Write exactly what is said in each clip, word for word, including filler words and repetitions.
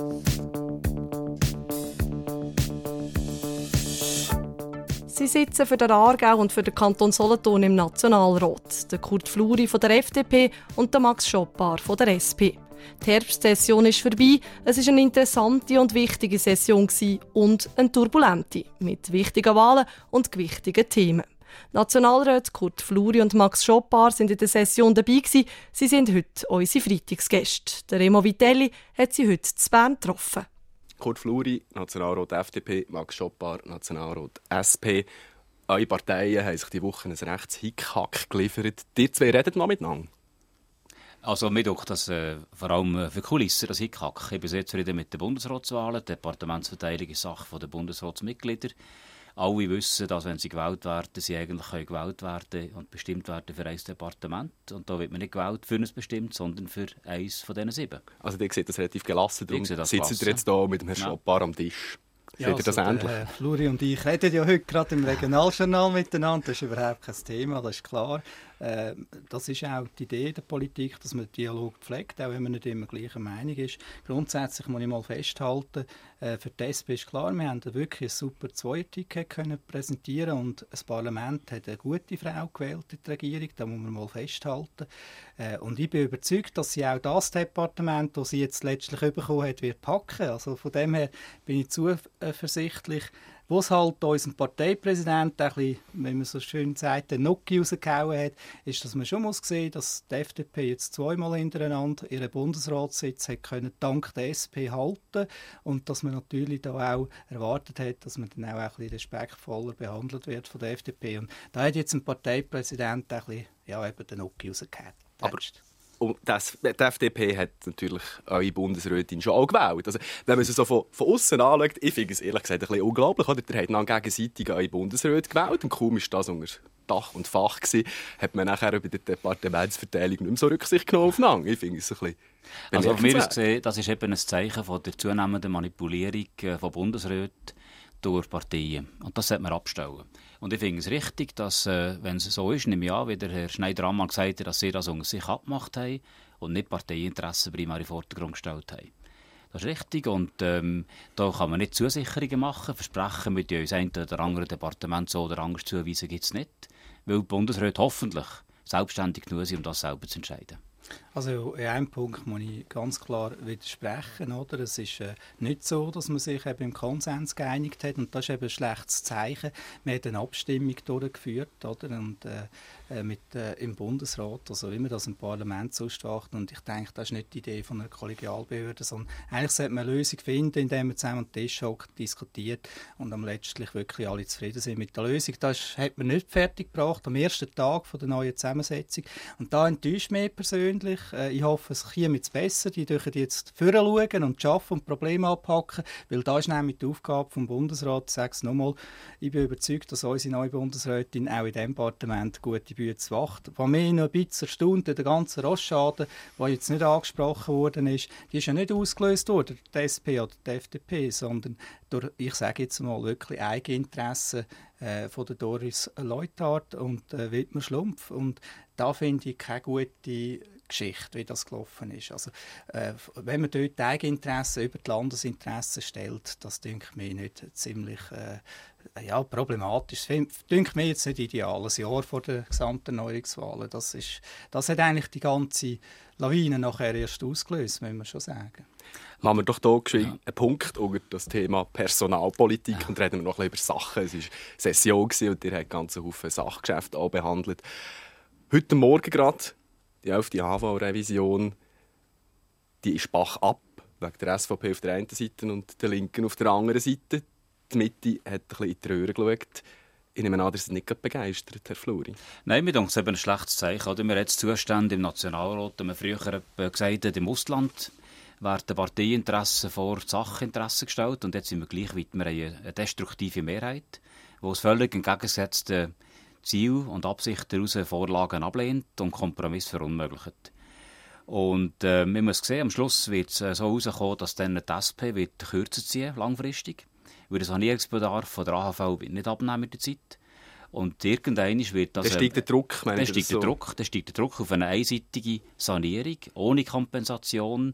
Sie sitzen für den Aargau und für den Kanton Solothurn im Nationalrat. Der Kurt Fluri von der F D P und der Max Schoppar von der S P. Die Herbstsession ist vorbei. Es war eine interessante und wichtige Session und eine turbulente, mit wichtigen Wahlen und gewichtigen Themen. Nationalräte Kurt Fluri und Max Schoppar sind in der Session dabei gewesen. Sie sind heute unsere Freitagsgäste. Der Remo Vitelli hat sie heute zu Bern getroffen. Kurt Fluri, Nationalrat F D P, Max Schoppar, Nationalrat S P. Eure Parteien haben sich diese Woche ein rechtes Hickhack geliefert. Die zwei reden noch miteinander. Also mir denkt das äh, vor allem für Kulissen, das Hickhack. Ich bin sehr zufrieden mit den Bundesratswahlen. Die Departementsverteilung ist Sache der Bundesratsmitglieder. Alle wissen, dass wenn sie gewählt werden, sie eigentlich können gewählt werden und bestimmt werden für ein Departement. Und da wird man nicht gewählt für ein bestimmtes, sondern für eines von diesen sieben. Also ihr seht das relativ gelassen. Darum sitzt ihr jetzt hier mit dem Herrn Ja. Schoppar am Tisch. Ja, Seht ihr das also ähnlich? der, äh, Fluri und ich reden ja heute gerade im Regionaljournal miteinander. Das ist überhaupt kein Thema, das ist klar. Äh, das ist auch die Idee der Politik, dass man den Dialog pflegt, auch wenn man nicht immer gleicher Meinung ist. Grundsätzlich muss ich mal festhalten, äh, für die S P ist klar, wir haben wirklich ein super Zweierticket können präsentieren und das Parlament hat eine gute Frau gewählt in die Regierung, da muss man mal festhalten. Äh, und ich bin überzeugt, dass sie auch das Departement, das sie jetzt letztlich bekommen hat, wird packen. Also von dem her bin ich zuversichtlich. Wo es halt unserem Parteipräsidenten ein bisschen, wenn man so schön sagt, den Nucki rausgehauen hat, ist, dass man schon muss sehen, dass die F D P jetzt zweimal hintereinander ihren Bundesratssitz hat können, dank der S P halten und dass man natürlich da auch erwartet hat, dass man dann auch ein bisschen respektvoller behandelt wird von der F D P. Und da hat jetzt ein Parteipräsident ein bisschen, ja, eben den Nucki rausgehauen. Aber und das, die F D P hat natürlich eure Bundesrätin schon auch gewählt. Also, wenn man es so von, von außen anschaut, ich finde es ehrlich gesagt ein bisschen unglaublich. Oder? Ihr habt dann gegenseitig eure Bundesräte gewählt und kaum war das unter Dach und Fach gewesen, hat man nachher bei der Departementsverteilung nicht mehr so Rücksicht genommen aufeinander. Ich finde es ein bisschen also auf mir gesehen, das ist eben ein Zeichen von der zunehmenden Manipulierung von Bundesräten durch Parteien. Und das sollte man abstellen. Und ich finde es richtig, dass, äh, wenn es so ist, nehme ich an, wie der Herr Schneider-Ammann gesagt hat, dass sie das unter sich abgemacht haben und nicht Parteiinteressen primär in den Vordergrund gestellt haben. Das ist richtig und ähm, da kann man nicht Zusicherungen machen. Versprechen mit uns ein oder andere Departement so oder anders zuweisen gibt es nicht, weil die Bundesräte hoffentlich selbstständig genug sind, um das selber zu entscheiden. Also in einem Punkt muss ich ganz klar widersprechen. Oder? Es ist äh, nicht so, dass man sich eben im Konsens geeinigt hat und das ist eben ein schlechtes Zeichen. Wir haben eine Abstimmung durchgeführt oder? Und, äh, mit, äh, im Bundesrat, also wie man das im Parlament sonst macht. Und ich denke, das ist nicht die Idee von einer Kollegialbehörde, sondern eigentlich sollte man eine Lösung finden, indem man zusammen am Tisch hockt, diskutiert und am letztlich wirklich alle zufrieden sind mit der Lösung. Das hat man nicht fertig gebracht am ersten Tag von der neuen Zusammensetzung. Und da enttäuscht mich persönlich. Ich hoffe, es käme jetzt besser. Die dürfen jetzt vorschauen und arbeiten und Probleme abhacken, weil da ist nämlich die Aufgabe vom Bundesrat. Ich sage es nochmal, ich bin überzeugt, dass unsere neue Bundesrätin auch in diesem Departement gute Bühne wacht. Was mich noch ein bisschen erstaunt, der ganze Rostschaden, der jetzt nicht angesprochen worden ist, die ist ja nicht ausgelöst worden durch die S P oder die F D P, sondern durch, ich sage jetzt mal, wirklich Eigeninteressen äh, von der Doris Leuthard und äh, Wittmer Schlumpf. Und da finde ich keine gute Geschichte, wie das gelaufen ist. Also, äh, wenn man dort die Eigeninteressen über die Landesinteressen stellt, das denke mir nicht ziemlich äh, ja, problematisch. Das denke mir jetzt nicht ideal. Ein Jahr vor der gesamten Neuerungswahlen. Das, ist, das hat eigentlich die ganze Lawine nachher erst ausgelöst, muss man schon sagen. Machen wir doch hier ja. einen Punkt über das Thema Personalpolitik ja. und reden wir noch ein bisschen über Sachen. Es war Session und ihr habt ganz Haufen Sachgeschäfte auch behandelt. Heute Morgen gerade die elfte H V R-Revision, die ist bach ab, wegen der S V P auf der einen Seite und der Linken auf der anderen Seite. Die Mitte hat ein bisschen in die Röhre geschaut. Ich nehme an, ihr seid nicht begeistert, Herr Fluri. Nein, wir denken, es ist eben ein schlechtes Zeichen. Oder? Wir haben jetzt Zustände im Nationalrat, wir früher gesagt haben, im Ausland werden Parteiinteressen vor Sachinteressen gestellt und jetzt sind wir gleich weit. Wir haben eine destruktive Mehrheit, die aus völlig entgegengesetzten Ziel und Absichten daraus Vorlagen ablehnt und Kompromiss verunmöglicht. Und äh, wir müssen sehen, am Schluss wird es äh, so herauskommen, dass dann die S P wird kürzer ziehen, langfristig, weil der Sanierungsbedarf von der A H V wird nicht abnehmen mit der Zeit. Und irgendwann wird das... Dann steigt der Druck, meine dann ich steigt so. der Druck, dann steigt der Druck auf eine einseitige Sanierung, ohne Kompensation,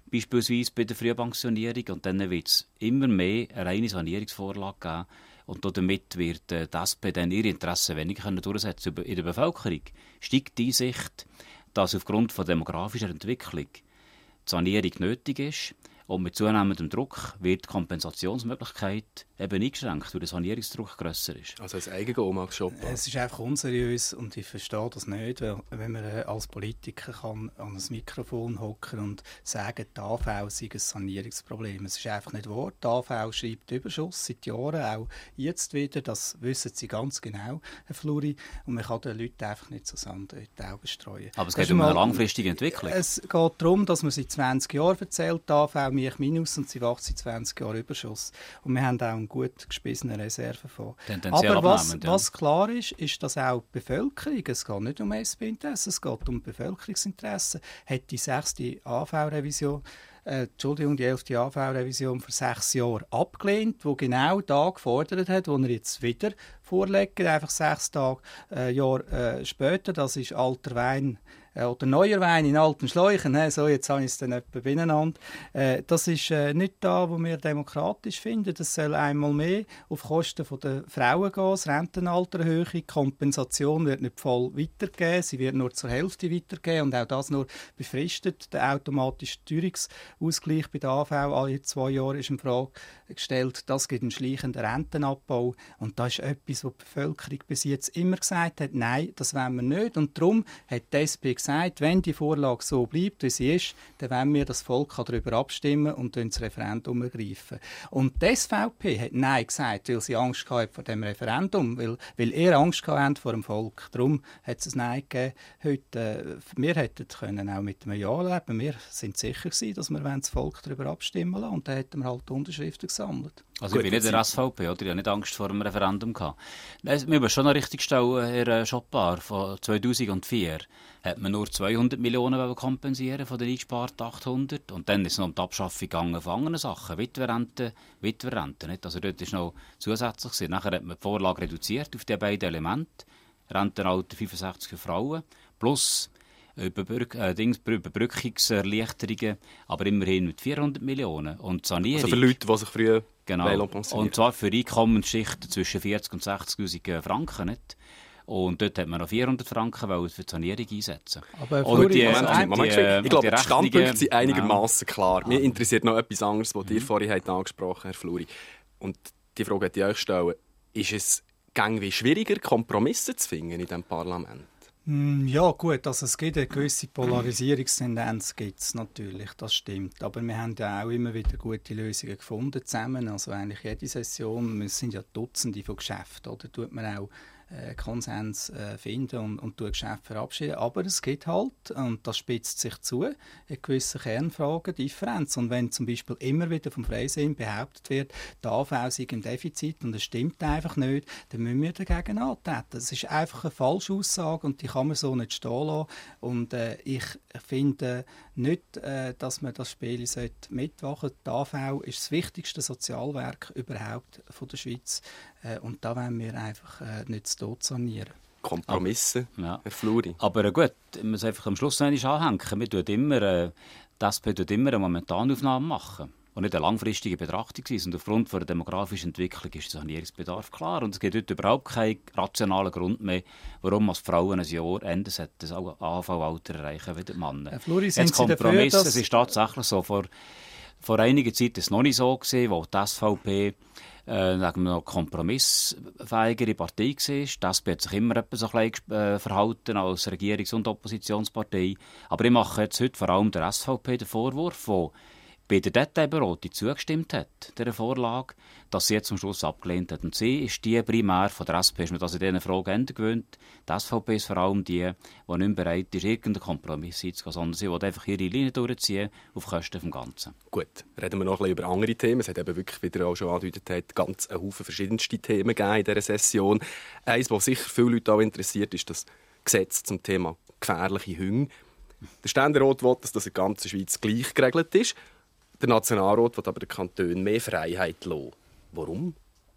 beispielsweise bei der Frühpensionierung. Und dann wird es immer mehr eine reine Sanierungsvorlage geben. Und damit wird äh, die S P dann ihre Interessen weniger durchsetzen können. In der Bevölkerung steigt die Einsicht, dass aufgrund von demografischer Entwicklung die Sanierung nötig ist. Und mit zunehmendem Druck wird die Kompensationsmöglichkeit eben eingeschränkt, weil der Sanierungsdruck grösser ist. Also als Eigengo, Max Schopper? Es ist einfach unseriös und ich verstehe das nicht, weil, wenn man als Politiker kann an ein Mikrofon hocken und sagen, die A V sei ein Sanierungsproblem. Es ist einfach nicht wahr. Die A V schreibt Überschuss seit Jahren, auch jetzt wieder. Das wissen sie ganz genau, Herr Fluri. Und man kann den Leuten einfach nicht so Sand in die Augen streuen. Aber es geht um eine langfristige Entwicklung. Es geht darum, dass man seit zwanzig Jahren erzählt, die A V minus und sie wacht seit zwanzig Jahren Überschuss. Und wir haben auch eine gut gespissene Reserve von. Aber was, ja. was klar ist, ist, dass auch die Bevölkerung, es geht nicht um S P-Interessen, es geht um Bevölkerungsinteressen, hat die sechste A V-Revision Äh, Entschuldigung, die elfte A V-Revision vor sechs Jahren abgelehnt, die genau da gefordert hat, wo er jetzt wieder vorlegt, einfach sechs Tage, äh, Jahre äh, später. Das ist alter Wein äh, oder neuer Wein in alten Schläuchen. He? So, jetzt habe ich es dann etwa beieinander. Äh, das ist äh, nicht da, wo wir demokratisch finden. Das soll einmal mehr auf Kosten der Frauen gehen. Das Rentenalter erhöhen, die Kompensation wird nicht voll weitergegeben, sie wird nur zur Hälfte weitergegeben und auch das nur befristet. Der automatische Teuerungsausgleich bei der A V alle zwei Jahre ist in Frage gestellt. Das gibt einen schleichenden Rentenabbau und das ist etwas, was die Bevölkerung bis jetzt immer gesagt hat, nein, das wollen wir nicht. Und darum hat die S P gesagt, wenn die Vorlage so bleibt, wie sie ist, dann wollen wir das Volk darüber abstimmen und das Referendum ergreifen. Und die S V P hat nein gesagt, weil sie Angst hatte vor dem Referendum, weil, weil ihr Angst hatte vor dem Volk. Darum hat es ein Nein gegeben. Heute, äh, wir hätten können auch mit einem Ja leben. Wir sind sicher gewesen, dass wir das Volk darüber abstimmen lassen. Und dann hätten wir halt Unterschriften gesammelt. Also ich bin nicht der S V P, oder? Ich habe nicht Angst vor dem Referendum gehabt. Wir müssen schon noch richtig stellen, Herr Schoppar, von zweitausendvier hat man nur zweihundert Millionen kompensieren von den eingesparten achthundert. Und dann ist es noch um die Abschaffung gegangen von anderen Sachen, Witwerrente, Witwerrente. Nicht? Also dort ist noch zusätzlich gewesen. Nachher hat man die Vorlage reduziert auf die beiden Elemente. Rentenalter fünfundsechzig für Frauen, plus Überbrück äh, Dings, Überbrückungserleichterungen, aber immerhin mit vierhundert Millionen. Und Sanierung, also für Leute, die sich früher genau, und zwar für Einkommensschichten zwischen vierzig und sechzigtausend Franken. Nicht? Und dort hat man noch vierhundert Franken für die Sanierung einsetzen. Aber und die, Moment, Moment, Moment, die, ich glaube, die, die Standpunkte sind einigermaßen klar. Ja. Mir interessiert noch etwas anderes, was mhm. ihr vorhin habt angesprochen habt, Herr Fluri. Und die Frage möchte ich euch stellen. Ist es irgendwie schwieriger, Kompromisse zu finden in diesem Parlament? Ja gut, also es gibt eine gewisse Polarisierungstendenz, gibt's natürlich, das stimmt. Aber wir haben ja auch immer wieder gute Lösungen gefunden zusammen. Also eigentlich jede Session, es sind ja Dutzende von Geschäften, oder tut man auch äh, Konsens äh, finden und, und tut Geschäfte verabschieden. Aber es gibt halt, und das spitzt sich zu, in gewissen Kernfragen Differenz. Und wenn zum Beispiel immer wieder vom Freisinn behauptet wird, die A V sei im Defizit und es stimmt einfach nicht, dann müssen wir dagegen antreten. Das ist einfach eine Falschaussage und die kann man so nicht stehen lassen. Und äh, ich finde nicht, äh, dass man das Spiel mitmachen sollte. Die A V ist das wichtigste Sozialwerk überhaupt von der Schweiz. Äh, und da wollen wir einfach äh, nicht zu Tod sanieren. Kompromisse, aber, ja. Herr Fluri. Aber äh, gut, man muss einfach am Schluss noch anhängen. Wir tun immer, äh, die S P tut immer eine Momentanaufnahme machen. Und nicht eine langfristige Betrachtung ist. Und aufgrund der demografischen Entwicklung ist der Sanierungsbedarf klar. Und es gibt heute überhaupt keinen rationalen Grund mehr, warum als Frauen ein Jahr Ende das A V-Alter erreichen wie die Männer. Herr Fluri, sind Jetzt Sie dafür, Kompromiss, dass... es ist tatsächlich so. Vor, vor einiger Zeit war es noch nicht so gewesen, wo die S V P äh, noch kompromissfähigere Partei war. Die S P hat sich immer so ein bisschen, äh, verhalten als Regierungs- und Oppositionspartei. Aber ich mache jetzt heute vor allem der S V P den Vorwurf, wo bei der Detailberatung zugestimmt hat, dieser Vorlage, dass sie jetzt zum Schluss abgelehnt hat. Und sie ist die primär von der S P, ist mir das in diesen Fragen gewöhnt. Die S V P ist vor allem die, die nicht bereit ist, irgendeinen Kompromiss einzugehen, sondern sie will einfach ihre Linie durchziehen auf Kosten des Ganzen. Gut, reden wir noch ein bisschen über andere Themen. Es hat eben wirklich, wie ihr auch schon angedeutet habt, ganz einen Haufen verschiedenste Themen gegeben in dieser Session. Eines, was sicher viele Leute auch interessiert, ist das Gesetz zum Thema gefährliche Hunde. Der Ständerat will, dass das in der ganzen Schweiz gleich geregelt ist. Der Nationalrat will aber den Kantonen mehr Freiheit lassen. Warum?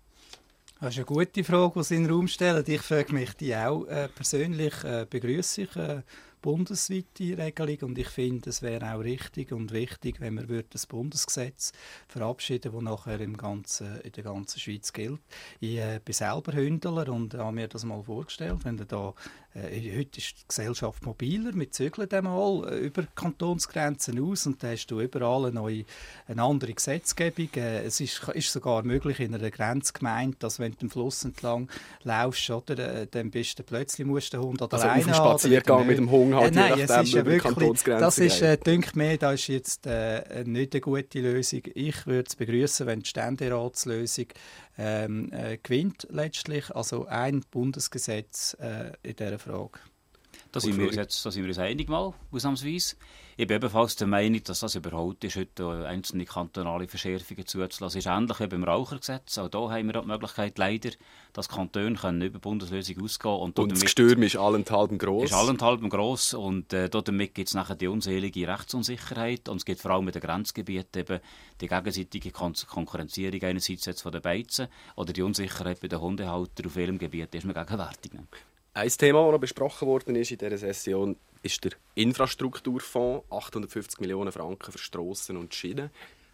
Das ist eine gute Frage, die Sie in den Raum stellen. Ich frage mich die auch. Äh, persönlich äh, begrüße ich äh, bundesweite Regelung und ich finde, es wäre auch richtig und wichtig, wenn wir das Bundesgesetz verabschieden, das nachher im ganzen, in der ganzen Schweiz gilt. Ich äh, bin selber Hündler und habe mir das mal vorgestellt, wenn du da Äh, heute ist die Gesellschaft mobiler, wir zügeln dann mal äh, über Kantonsgrenzen aus und da hast du überall eine, neue, eine andere Gesetzgebung. Äh, es ist, ist sogar möglich in einer Grenzgemeinde, dass wenn du den Fluss entlang laufst, oder, äh, dann bist du plötzlich musst du den Hund an der also Leine auf dem Spaziergang mit dem Hund halt, äh, nein, je es nachdem, ist ja über wirklich, Kantonsgrenzen das ist, gehen. äh, denke mir, das ist jetzt äh, nicht eine gute Lösung. Ich würde es begrüßen, wenn die Ständeratslösung ähm, äh, gewinnt letztlich, also ein Bundesgesetz äh, in dieser Frage. Da sind wir uns jetzt da sind wir uns einig mal, ausnahmsweise. Ich bin ebenfalls der Meinung, dass das überholt ist, heute einzelne kantonale Verschärfungen zuzulassen. Es ist ähnlich wie beim Rauchergesetz. Auch hier haben wir die Möglichkeit, leider, dass Kantone können über Bundeslösung ausgehen und, und das Gestürm ist allenthalben gross. ist allenthalben gross und äh, damit gibt es nachher die unselige Rechtsunsicherheit und es gibt vor allem in den Grenzgebieten eben die gegenseitige Kon- Konkurrenzierung einerseits jetzt von den Beizen oder die Unsicherheit bei den Hundehaltern auf ihrem Gebiet ist man gegenwärtig. Ne? Ein Thema, das noch besprochen worden ist in dieser Session, ist der Infrastrukturfonds. achthundertfünfzig Millionen Franken für Strassen und Schienen.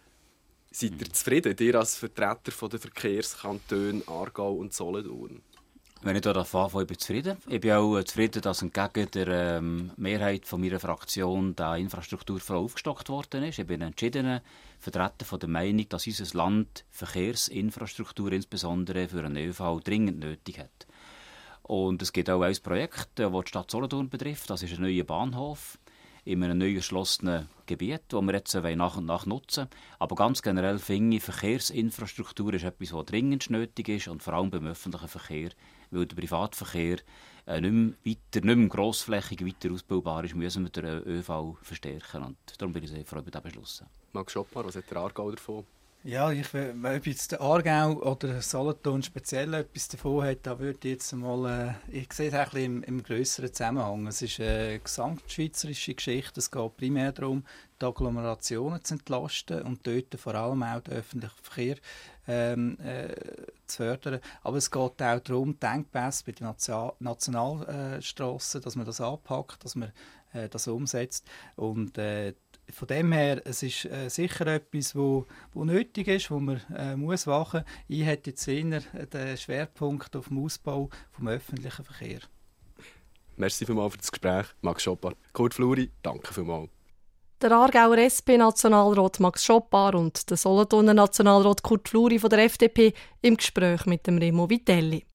Seid ihr zufrieden, ihr als Vertreter der Verkehrskantone Aargau und Solothurn? Wenn ich da anfange, ich bin zufrieden. Ich bin auch zufrieden, dass entgegen der ähm, Mehrheit von meiner Fraktion der Infrastrukturfonds aufgestockt worden ist. Ich bin ein entschiedener Vertreter von der Meinung, dass unser Land Verkehrsinfrastruktur insbesondere für einen ÖV dringend nötig hat. Und es gibt auch ein Projekt, das die Stadt Solothurn betrifft. Das ist ein neuer Bahnhof in einem neu erschlossenen Gebiet, das wir jetzt nach und nach nutzen. Aber ganz generell finde ich, Verkehrsinfrastruktur ist etwas, was dringend nötig ist und vor allem beim öffentlichen Verkehr, weil der Privatverkehr äh, nicht mehr, weiter, nicht mehr grossflächig weiter ausbaubar ist, müssen wir den ÖV verstärken. Und darum bin ich sehr froh über diesen Beschluss. Max Schoppar, was hat der Aargau davon? Ja, ich, ob jetzt der Aargau oder Solothurn speziell etwas davon hat, da würde ich jetzt mal, äh, ich sehe es ein bisschen im, im grösseren Zusammenhang. Es ist eine gesamtschweizerische Geschichte. Es geht primär darum, die Agglomerationen zu entlasten und dort vor allem auch den öffentlichen Verkehr ähm, äh, zu fördern. Aber es geht auch darum, die Engpässe bei den Nation- Nationalstrassen, dass man das anpackt, dass man äh, das umsetzt. Und äh, von dem her, es ist äh, sicher etwas, wo, wo nötig ist, wo man äh, muss wachen. Ich hätte jetzt eher den Schwerpunkt auf dem Ausbau des öffentlichen Verkehrs. Merci vielmals für das Gespräch, Max Schoppar. Kurt Fluri, danke vielmals. Der Aargauer S P-Nationalrat Max Schoppar und der Solothurner Nationalrat Kurt Fluri von der F D P im Gespräch mit dem Remo Vitelli.